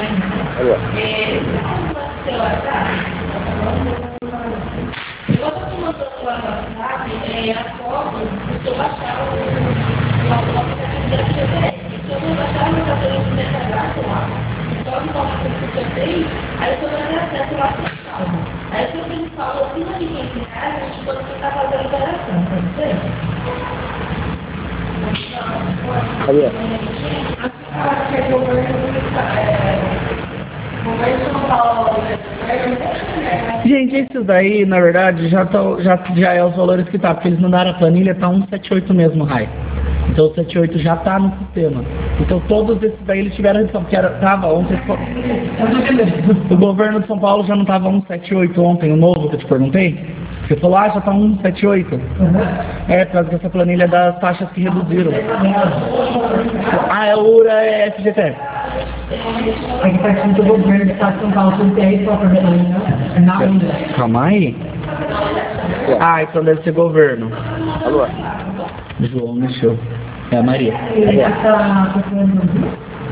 Alô. Alô. Gente, isso daí, na verdade, já é os valores que tá, porque eles mandaram a planilha para 178 mesmo, Rai. Então o 78 já tá no sistema. Então todos esses daí eles tiveram redução, porque tava ontem. O governo de São Paulo já não tava 178 ontem, o novo que eu te perguntei? Você falou, já tá 178. É, por causa dessa planilha das taxas que reduziram. É o URA, é FGTS. É que faz muito o governo do estado de São Paulo tem que ter aí só para na onda. Calma aí. Então deve ser governo. Alô. João mexeu. É a Maria. Essa